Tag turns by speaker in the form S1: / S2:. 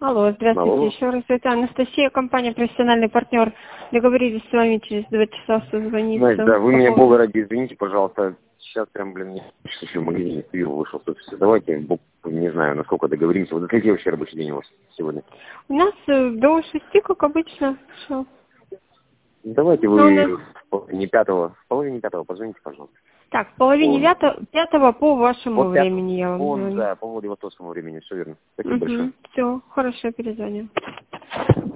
S1: Алло, здравствуйте.
S2: Алло.
S1: Еще раз, это Анастасия, компания «Профессиональный партнер». Договорились с вами через 2 часа созвониться.
S2: Настя, да, вы меня, бога ради, извините, пожалуйста. Сейчас прям, не еще в магазине пиво вышел. Давайте, не знаю, насколько договоримся. Вот какой вообще рабочий день у вас сегодня?
S1: У нас до 6, как обычно. Всё.
S2: Давайте вы в половине пятого позвоните, пожалуйста.
S1: Так, в половине пятого по вашему времени я вам звоню.
S2: Да, по Владивостокскому времени, все верно. Спасибо большое.
S1: Все, хорошо, перезвоню.